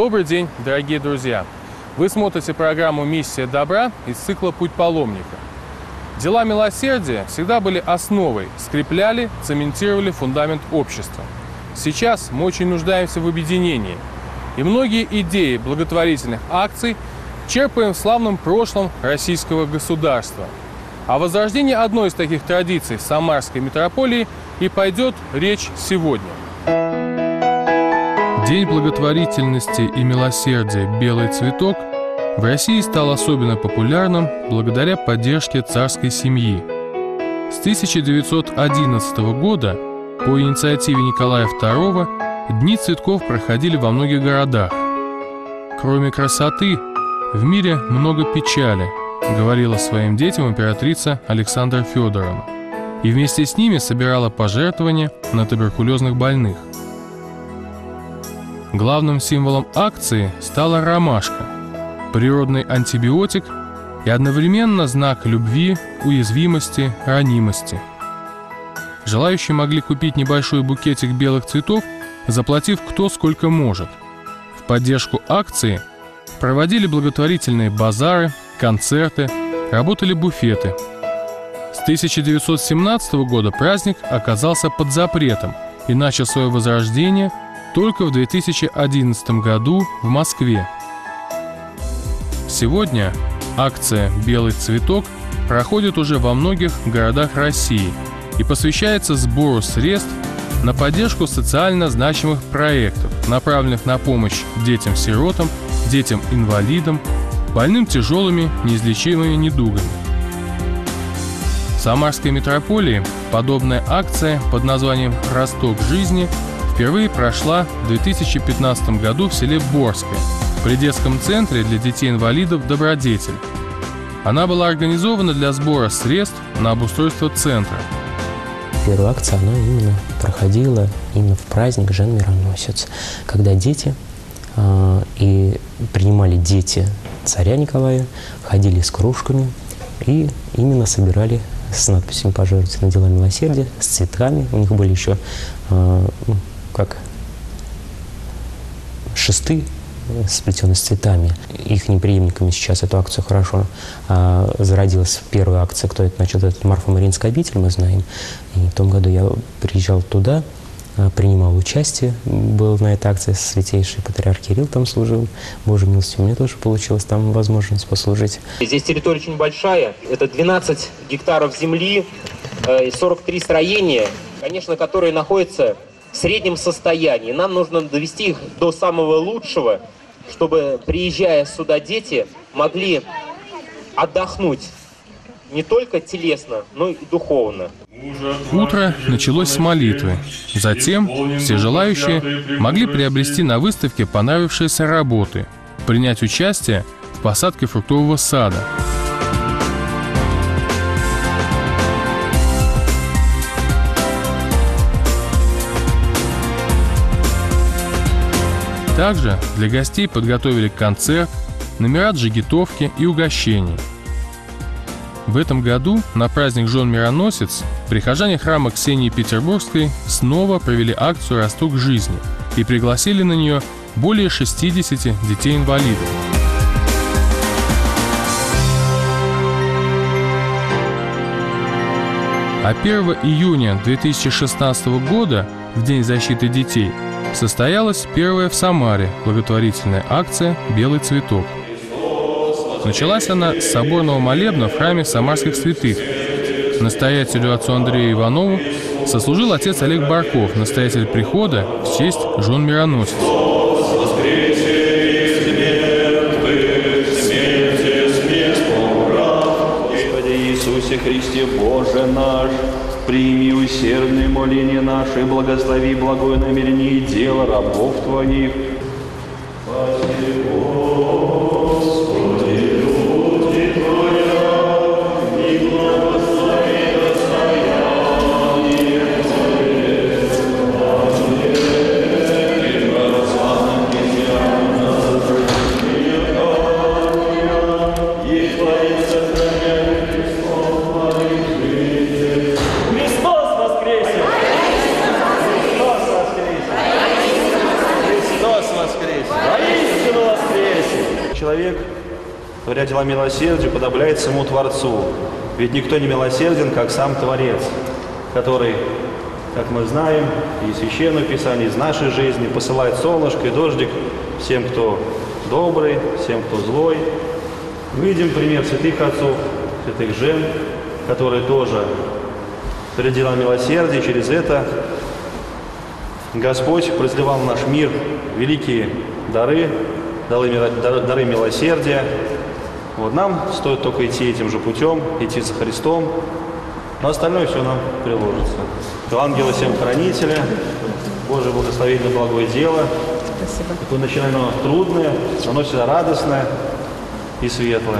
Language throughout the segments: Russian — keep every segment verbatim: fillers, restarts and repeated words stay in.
Добрый день, дорогие друзья! Вы смотрите программу «Миссия добра» из цикла «Путь паломника». Дела милосердия всегда были основой, скрепляли, цементировали фундамент общества. Сейчас мы очень нуждаемся в объединении. И многие идеи благотворительных акций черпаем в славном прошлом российского государства. О возрождении одной из таких традиций Самарской митрополии и пойдет речь сегодня. День благотворительности и милосердия «Белый цветок» в России стал особенно популярным благодаря поддержке царской семьи. С тысяча девятьсот одиннадцатого года по инициативе Николая второго Дни цветков проходили во многих городах. «Кроме красоты, в мире много печали», говорила своим детям императрица Александра Федоровна, и вместе с ними собирала пожертвования на туберкулезных больных. Главным символом акции стала ромашка, природный антибиотик и одновременно знак любви, уязвимости, ранимости. Желающие могли купить небольшой букетик белых цветов, заплатив кто сколько может. В поддержку акции проводили благотворительные базары, концерты, работали буфеты. С тысяча девятьсот семнадцатого года праздник оказался под запретом и начал свое возрождение только в две тысячи одиннадцатом году в Москве. Сегодня акция «Белый цветок» проходит уже во многих городах России и посвящается сбору средств на поддержку социально значимых проектов, направленных на помощь детям-сиротам, детям-инвалидам, больным тяжелыми неизлечимыми недугами. В Самарской митрополии подобная акция под названием «Росток жизни» впервые прошла в две тысячи пятнадцатом году в селе Борское при детском центре для детей-инвалидов «Добродетель». Она была организована для сбора средств на обустройство центра. Первая акция, она именно проходила именно в праздник Жен Мироносец, когда дети, э, и принимали дети царя Николая, ходили с кружками и именно собирали с надписями «Пожертвуйте на дела милосердия», с цветками. У них были еще э, ну, как шесты, сплетенные с цветами. Их преемниками сейчас эту акцию хорошо а, зародилась первая акция, кто это, значит, это Марфа-Мариинская обитель, мы знаем. И в том году я приезжал туда, а, принимал участие, был на этой акции, святейший патриарх Кирилл там служил. Божьей милостью, у меня тоже получилось там возможность послужить. Здесь территория очень большая, это двенадцать гектаров земли, сорок три строения, конечно, которые находятся в среднем состоянии. Нам нужно довести их до самого лучшего, чтобы, приезжая сюда, дети могли отдохнуть не только телесно, но и духовно. Утро началось с молитвы. Затем все желающие могли приобрести на выставке понравившиеся работы, принять участие в посадке фруктового сада. Также для гостей подготовили концерт, номера джигитовки и угощений. В этом году на праздник Жен Мироносец прихожане храма Ксении Петербургской снова провели акцию «Росток жизни» и пригласили на нее более шестидесяти детей-инвалидов. А первого июня две тысячи шестнадцатого года, в День защиты детей, состоялась первая в Самаре благотворительная акция «Белый цветок». Началась она с соборного молебна в храме Самарских святых. Настоятелю отцу Андрею Иванову сослужил отец Олег Барков, настоятель прихода в честь Жен Мироносец. Господи Иисусе Христе, Боже наш, прими усердные моления наши, благослови благое намерение и дело рабов Твоих. Христос дела милосердия уподобляется самому Творцу. Ведь никто не милосерден, как сам Творец, который, как мы знаем, и из Священного Писания, из нашей жизни посылает солнышко и дождик всем, кто добрый, всем, кто злой. Видим пример святых отцов, святых жен, которые тоже перед делом милосердия, через это Господь разливал в наш мир великие дары, дары, дары милосердия. Вот нам стоит только идти этим же путем, идти за Христом, но остальное все нам приложится. Ангелы всем хранителя, Божие благословение, благое дело. Спасибо. Такое начинание трудное, оно всегда радостное и светлое.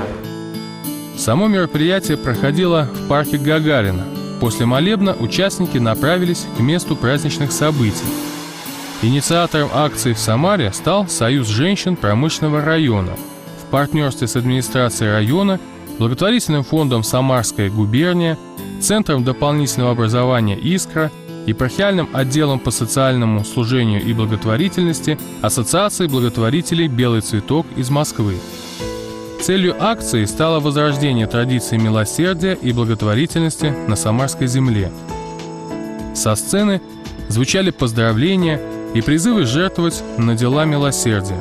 Само мероприятие проходило в парке Гагарина. После молебна участники направились к месту праздничных событий. Инициатором акции в Самаре стал Союз женщин промышленного района в партнерстве с администрацией района, благотворительным фондом «Самарская губерния», Центром дополнительного образования «Искра», епархиальным отделом по социальному служению и благотворительности Ассоциации благотворителей «Белый цветок» из Москвы. Целью акции стало возрождение традиции милосердия и благотворительности на Самарской земле. Со сцены звучали поздравления и призывы жертвовать на дела милосердия.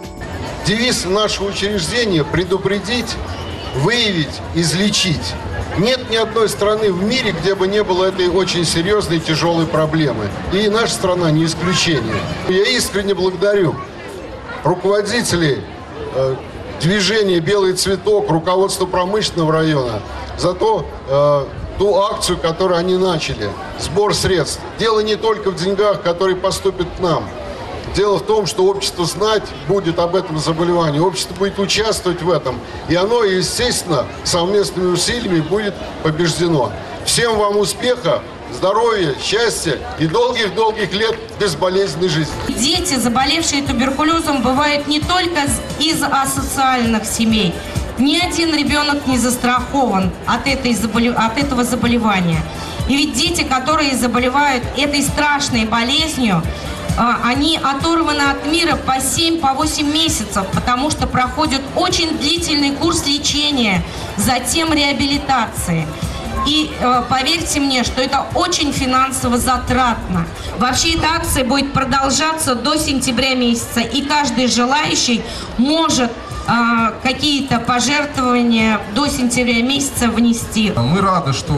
Девиз нашего учреждения – предупредить, выявить, излечить. Нет ни одной страны в мире, где бы не было этой очень серьезной и тяжелой проблемы. И наша страна не исключение. Я искренне благодарю руководителей э, движения «Белый цветок», руководство промышленного района за то, э, ту акцию, которую они начали. Сбор средств. Дело не только в деньгах, которые поступят к нам. Дело в том, что общество знать будет об этом заболевании, общество будет участвовать в этом, и оно, естественно, совместными усилиями будет побеждено. Всем вам успеха, здоровья, счастья и долгих-долгих лет безболезненной жизни. Дети, заболевшие туберкулезом, бывают не только из асоциальных семей. Ни один ребенок не застрахован от, этой заболев... от этого заболевания. И ведь дети, которые заболевают этой страшной болезнью, они оторваны от мира по семь, по восемь месяцев, потому что проходят очень длительный курс лечения, затем реабилитации. И э, поверьте мне, что это очень финансово затратно. Вообще эта акция будет продолжаться до сентября месяца, и каждый желающий может э, какие-то пожертвования до сентября месяца внести. Мы рады, что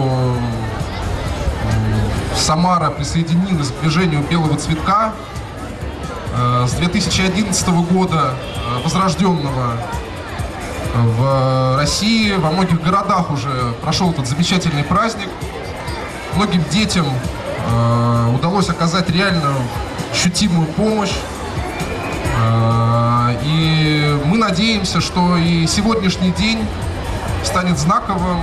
Самара присоединилась к движению «Белого цветка». С две тысячи одиннадцатого года, возрожденного в России, во многих городах уже прошел этот замечательный праздник. Многим детям удалось оказать реальную, ощутимую помощь. И мы надеемся, что и сегодняшний день станет знаковым.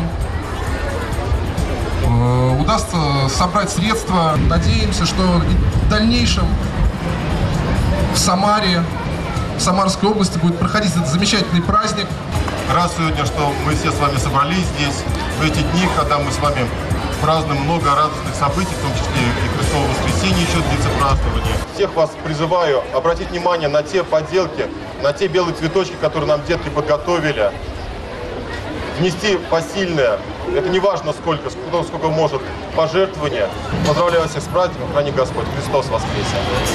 Удастся собрать средства. Надеемся, что в дальнейшем в Самаре, в Самарской области будет проходить этот замечательный праздник. Рад сегодня, что мы все с вами собрались здесь в эти дни, когда мы с вами празднуем много радостных событий, в том числе и Христово воскресенье еще длится празднование. Всех вас призываю обратить внимание на те поделки, на те белые цветочки, которые нам детки подготовили. Внести посильное, это не важно сколько, сколько, сколько может, пожертвования. Поздравляю всех с праздником, храни Господь, Христос воскресе!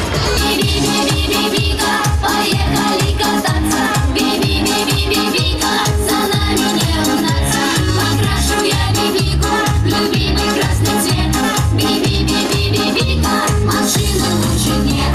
Поехали кататься, би-би-би-би-би-бика, за нами не угнаться. Покрашу я бибику, любимый красный цвет, би-би-би-би-би-бика, машины лучше нет.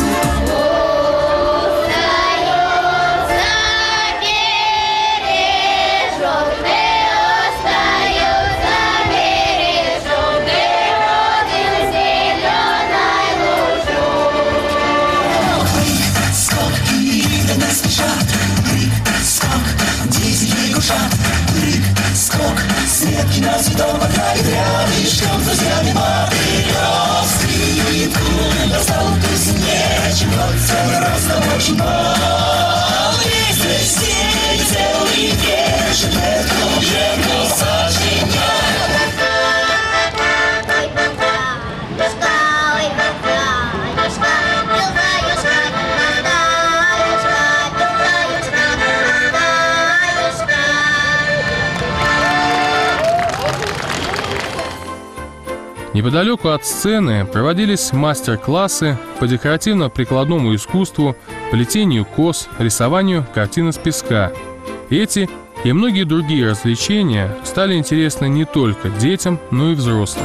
Светки на цветом покрали рядышком, друзьями мотылёв. Скидку достал вкуснее, чем тот целый ростом очень мал. Весь снег целый вечер, эту ветку сочиняет. Неподалеку от сцены проводились мастер-классы по декоративно-прикладному искусству, плетению кос, рисованию картин из песка. Эти и многие другие развлечения стали интересны не только детям, но и взрослым.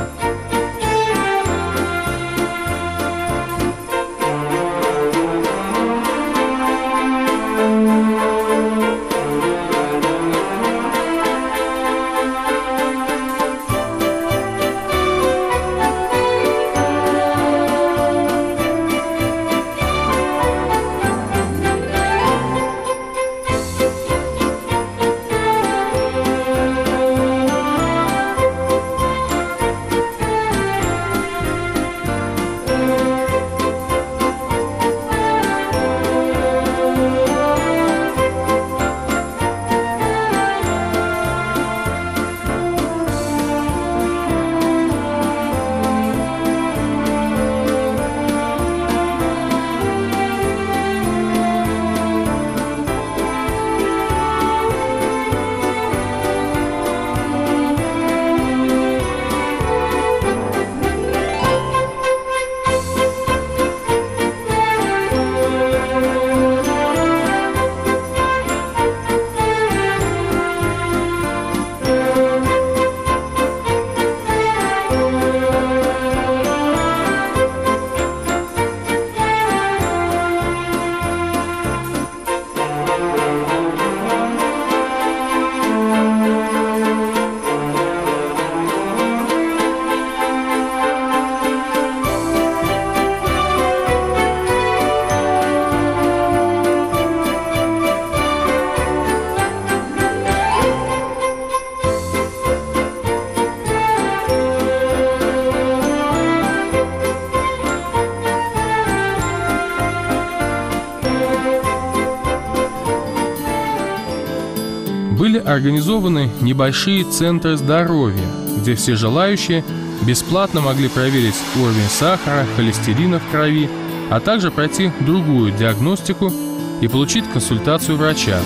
Были организованы небольшие центры здоровья, где все желающие бесплатно могли проверить уровень сахара, холестерина в крови, а также пройти другую диагностику и получить консультацию врача.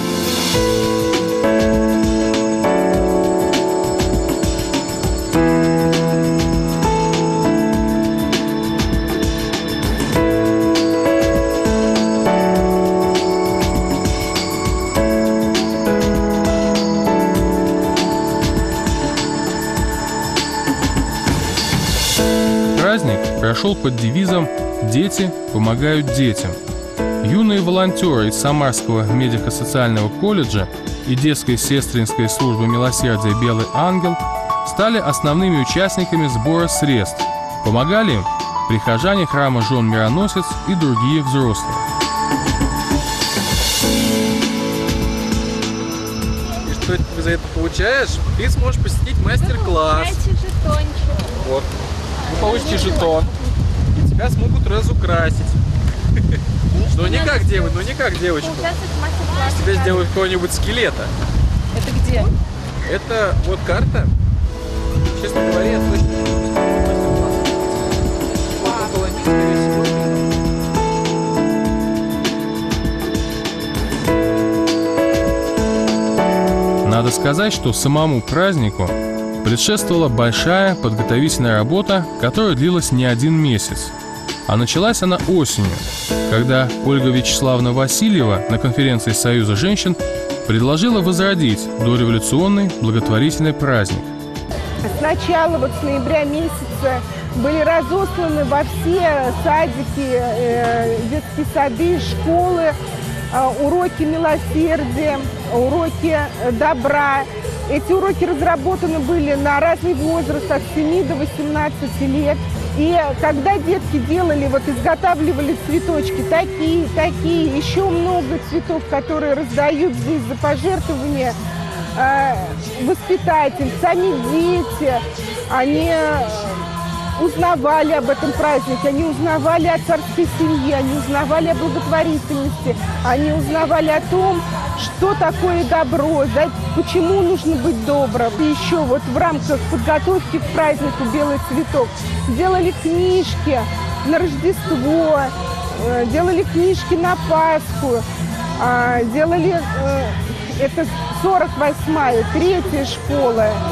Праздник прошел под девизом «Дети помогают детям». Юные волонтеры из Самарского медико-социального колледжа и детской сестринской службы милосердия «Белый ангел» стали основными участниками сбора средств. Помогали им прихожане храма Жен Мироносец и другие взрослые. И что ты за это получаешь? Ты сможешь посетить мастер-класс. Вот. Вы получите жетон, и тебя смогут разукрасить. Но не как девочку, но не как девочку. Из тебя сделают какого-нибудь скелета. Это где? Это вот карта. Честно говоря, я слышал, Надо сказать, что самому празднику предшествовала большая подготовительная работа, которая длилась не один месяц. А началась она осенью, когда Ольга Вячеславовна Васильева на конференции Союза женщин предложила возродить дореволюционный благотворительный праздник. Сначала, вот с ноября месяца, были разосланы во все садики, э, детские сады, школы, э, уроки милосердия, уроки добра. Эти уроки разработаны были на разный возраст, от семи до восемнадцати лет. И когда детки делали, вот изготавливали цветочки, такие, такие, еще много цветов, которые раздают здесь за пожертвования, э, воспитатель, сами дети, они узнавали об этом празднике, они узнавали о царской семье, они узнавали о благотворительности, они узнавали о том, что такое добро, да, почему нужно быть добрым. И еще вот в рамках подготовки к празднику «Белый цветок» делали книжки на Рождество, делали книжки на Пасху, делали, это сорок восьмая, третья школа,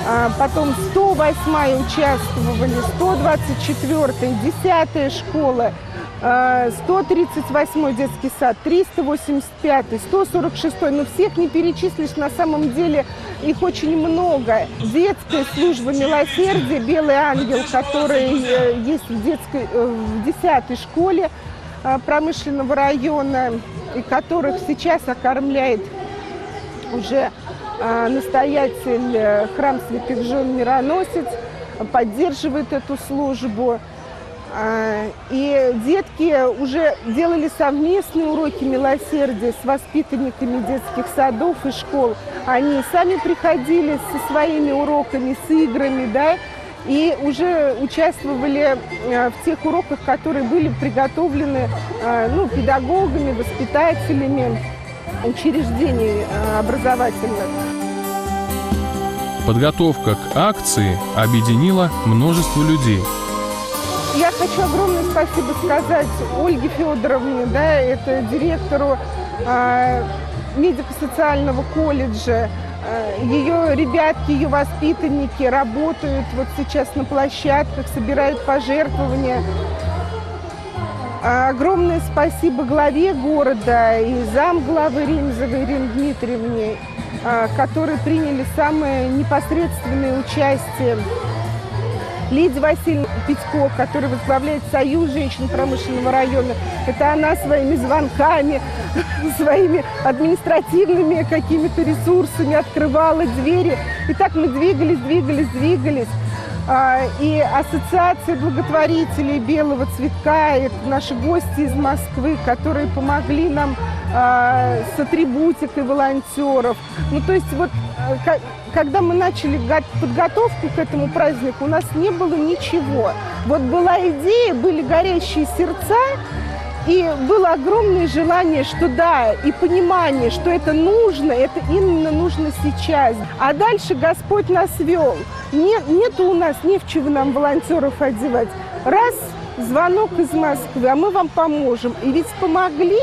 а, потом сто восьмая участвовали, сто двадцать четвёртая, десятая школа, сто тридцать восьмой детский сад, триста восемьдесят пятый, сто сорок шестой. Но всех не перечислишь, на самом деле их очень много. Детская служба милосердия «Белый ангел», который есть в, детской, в десятой школе промышленного района, и которых сейчас окормляет уже настоятель храм Святых Жен Мироносец, поддерживает эту службу. И детки уже делали совместные уроки милосердия с воспитанниками детских садов и школ. Они сами приходили со своими уроками, с играми, да, и уже участвовали в тех уроках, которые были приготовлены, ну, педагогами, воспитателями учреждений образовательных. Подготовка к акции объединила множество людей. Я хочу огромное спасибо сказать Ольге Федоровне, да, это директору э, медико-социального колледжа. Э, ее ребятки, ее воспитанники работают вот сейчас на площадках, собирают пожертвования. Э, огромное спасибо главе города и замглавы Ремезовой Ирине Дмитриевне, э, которые приняли самое непосредственное участие. Лидия Васильевна Петько, которая возглавляет Союз женщин промышленного района. Это она своими звонками, своими административными какими-то ресурсами открывала двери. И так мы двигались, двигались, двигались. И Ассоциация благотворителей «Белого цветка», это наши гости из Москвы, которые помогли нам с атрибутикой волонтеров. Ну, то есть вот когда мы начали подготовку к этому празднику, у нас не было ничего. Вот была идея, были горящие сердца, и было огромное желание, что да, и понимание, что это нужно, это именно нужно сейчас. А дальше Господь нас вел. Нет, нету у нас не в чего нам волонтеров одевать. Раз, звонок из Москвы, а мы вам поможем. И ведь помогли.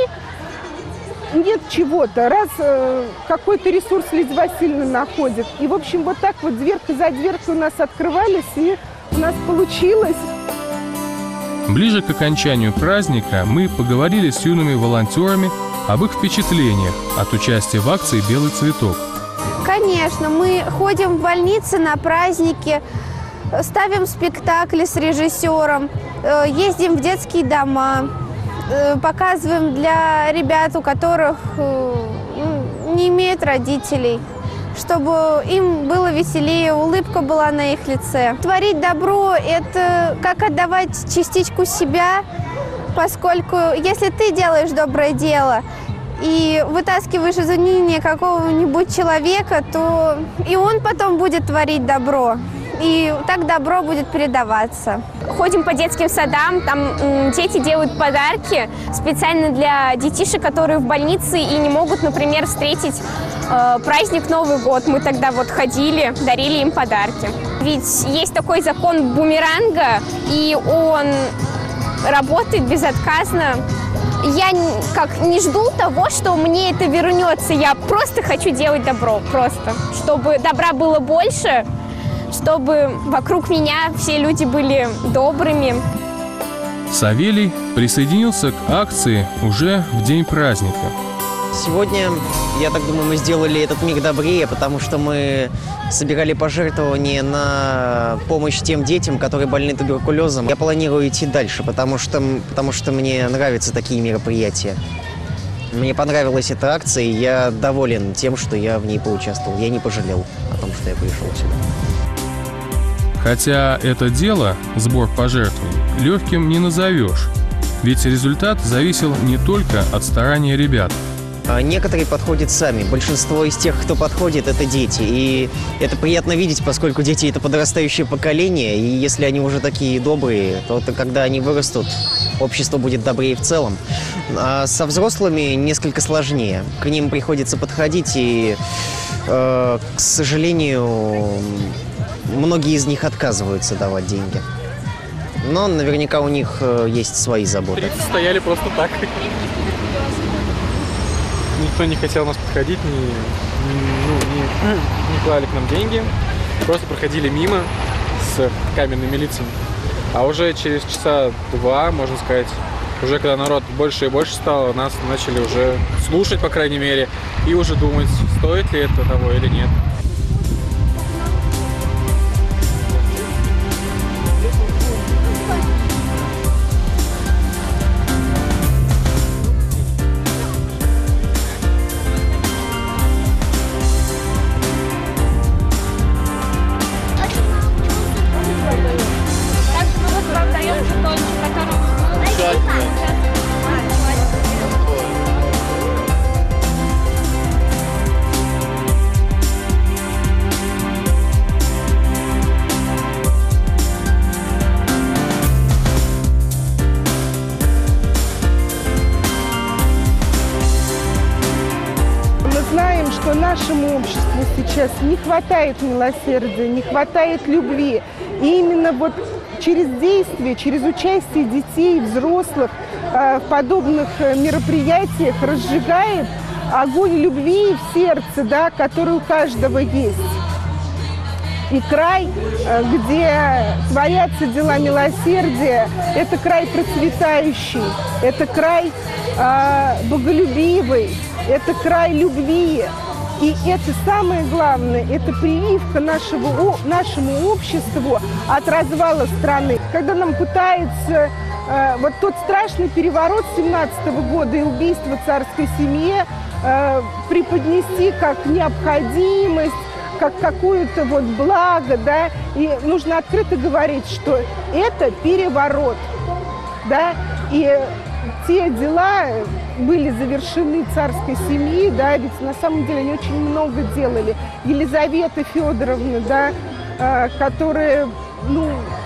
Нет чего-то, раз э, какой-то ресурс Лидия Васильевна находит. И, в общем, вот так вот дверка за дверкой у нас открывались, и у нас получилось. Ближе к окончанию праздника мы поговорили с юными волонтерами об их впечатлениях от участия в акции «Белый цветок». Конечно, мы ходим в больницы на праздники, ставим спектакли с режиссером, ездим в детские дома, показываем для ребят, у которых не имеют родителей, чтобы им было веселее, улыбка была на их лице. Творить добро – это как отдавать частичку себя, поскольку если ты делаешь доброе дело и вытаскиваешь из уныния какого-нибудь человека, то и он потом будет творить добро. И так добро будет передаваться. Ходим по детским садам, там дети делают подарки специально для детишек, которые в больнице и не могут, например, встретить э, праздник Новый год. Мы тогда вот ходили, дарили им подарки. Ведь есть такой закон бумеранга, и он работает безотказно. Я как не жду того, что мне это вернется. Я просто хочу делать добро, просто, чтобы добра было больше, чтобы вокруг меня все люди были добрыми. Савелий присоединился к акции уже в день праздника. Сегодня, я так думаю, мы сделали этот мир добрее, потому что мы собирали пожертвования на помощь тем детям, которые больны туберкулезом. Я планирую идти дальше, потому что, потому что мне нравятся такие мероприятия. Мне понравилась эта акция, и я доволен тем, что я в ней поучаствовал. Я не пожалел о том, что я пришел сюда. Хотя это дело, сбор пожертвований, легким не назовешь. Ведь результат зависел не только от старания ребят. Некоторые подходят сами. Большинство из тех, кто подходит, это дети. И это приятно видеть, поскольку дети – это подрастающее поколение. И если они уже такие добрые, то, то когда они вырастут, общество будет добрее в целом. А со взрослыми несколько сложнее. К ним приходится подходить, и, э, к сожалению, многие из них отказываются давать деньги. Но наверняка у них э, есть свои заботы. тридцать стояли просто так. Никто не хотел нас подходить, не, не, ну, не, не клали к нам деньги. просто проходили мимо с каменными лицами. А уже через часа два, можно сказать, уже когда народ больше и больше стало, нас начали уже слушать, по крайней мере, и уже думать, стоит ли это того или нет. Что нашему обществу сейчас не хватает милосердия, не хватает любви. И именно вот через действие, через участие детей и взрослых э, в подобных мероприятиях разжигает огонь любви в сердце, да, который у каждого есть. И край, э, где творятся дела милосердия, это край процветающий, это край э, боголюбивый, это край любви. И это самое главное, это прививка нашего, нашему обществу от развала страны. Когда нам пытаются э, вот тот страшный переворот семнадцатого года и убийство царской семьи э, преподнести как необходимость, как какое-то вот благо, да, и нужно открыто говорить, что это переворот, да, и те дела были завершены царской семьей, да, ведь на самом деле они очень много делали. Елизавета Федоровна, да, э, которая, ну,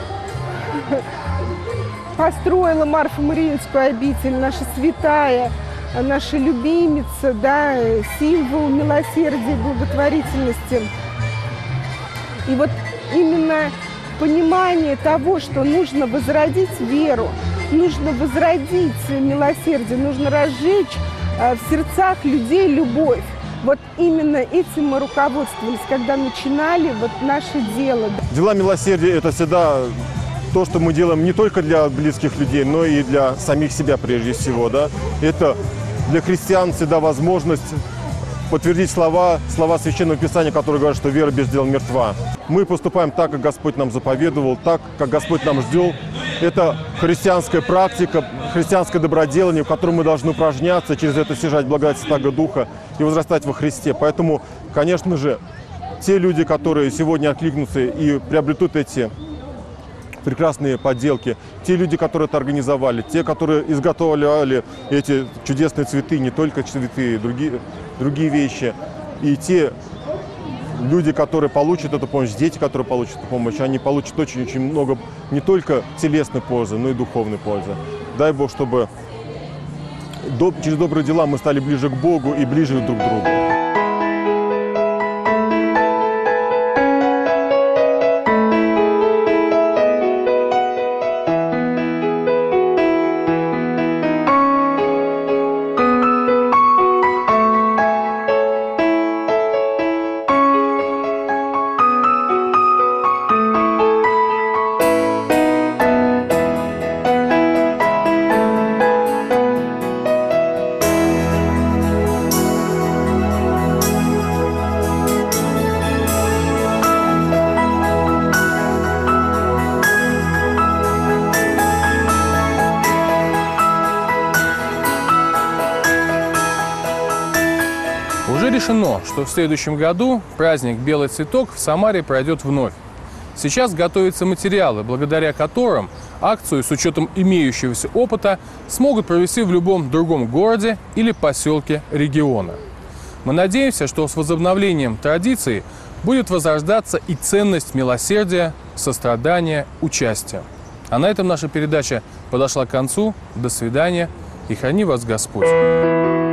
построила Марфо-Мариинскую обитель, наша святая, наша любимица, да, символ милосердия и благотворительности. И вот именно понимание того, что нужно возродить веру, нужно возродить милосердие, нужно разжечь э, в сердцах людей любовь. Вот именно этим мы руководствовались, когда начинали вот наше дело. Дела милосердия – это всегда то, что мы делаем не только для близких людей, но и для самих себя прежде всего. Да? Это для христиан всегда возможность подтвердить слова, слова Священного Писания, которые говорят, что вера без дел мертва. Мы поступаем так, как Господь нам заповедовал, так, как Господь нам ждал. Это христианская практика, христианское доброделание, в котором мы должны упражняться, через это стяжать благодать Святаго Духа и возрастать во Христе. Поэтому, конечно же, те люди, которые сегодня откликнутся и приобретут эти прекрасные подделки, те люди, которые это организовали, те, которые изготовляли эти чудесные цветы, не только цветы, другие, другие вещи, и те люди, которые получат эту помощь, дети, которые получат эту помощь, они получат очень-очень много не только телесной пользы, но и духовной пользы. Дай Бог, чтобы через добрые дела мы стали ближе к Богу и ближе друг к другу. Решено, что в следующем году праздник «Белый цветок» в Самаре пройдет вновь. Сейчас готовятся материалы, благодаря которым акцию с учетом имеющегося опыта смогут провести в любом другом городе или поселке региона. Мы надеемся, что с возобновлением традиции будет возрождаться и ценность милосердия, сострадания, участия. А на этом наша передача подошла к концу. До свидания и храни вас Господь.